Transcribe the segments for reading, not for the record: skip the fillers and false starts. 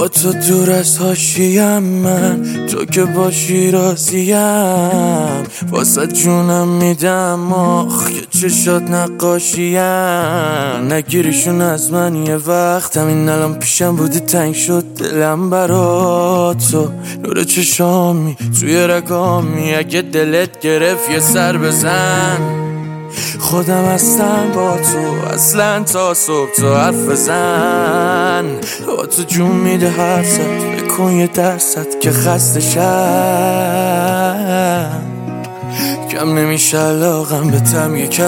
با تو دور از حاشیم، من تو که باشی راضیم. واسه جونم میدم آخ که چشات نقاشیم. نگیریشون از من یه وقت، همین الان پیشم بودی تنگ شد دلم برا تو. نور چشامی توی رگامی، اگه دلت گرفت یه سر بزن. خودم هستم با تو اصلا تا صبح، تو حرف بزن. با تو جون میده حرفت، بکن یه درصد که خسته شم. کم نمیشه علاقم به تم یکم.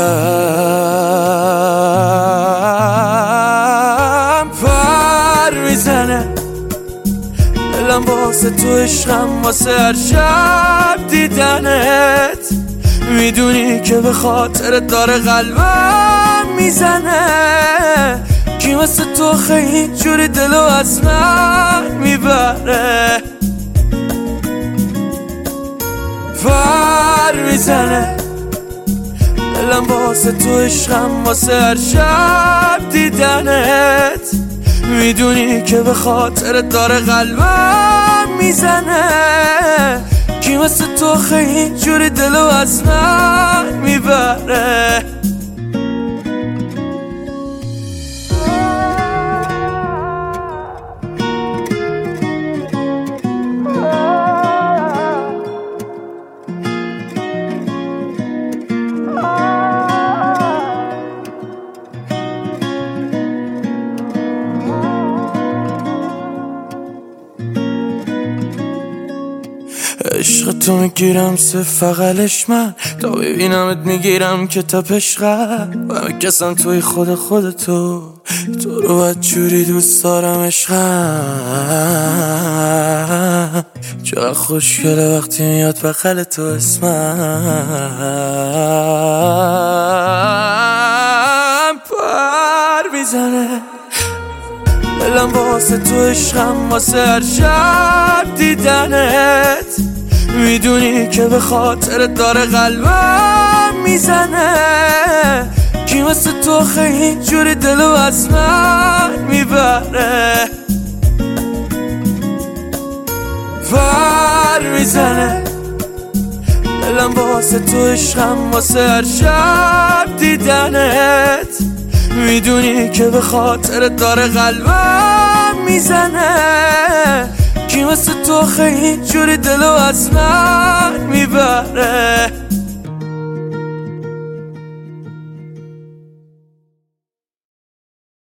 پر میزنه دلم واسه تو، عشقم واسه هر شب دیدنت. میدونی که به خاطر داره قلبم میزنه. کی واسه تو خیلی جوری دلو از من میبره. پر میزنه دلم واسه تو، عشقم واسه هر شب دیدنت. میدونی که به خاطر داره قلبم میزنه. کی واسه تو خیلی جوری دلو از من میبره. عشق تو میگیرم صرف فقلش من، تا ببینمت میگیرم که تا پشقم. و کسم توی خودتو، تو رو باید جوری دوست دارم عشقم. چقدر خوشگله وقتی میاد بغل تو اسمم. پر میزنه دلم واسه تو، عشقم واسه هر شب دیدنت. میدونی که به خاطر داره قلبم میزنه. کی واسه تو خیلی جوری دلو از من میبره. پر میزنه دلم واسه تو، عشقم واسه هر شب دیدنت. میدونی که به خاطر داره قلبم میزنه. کی واسه تو خیلی جوری دلو از من میبره.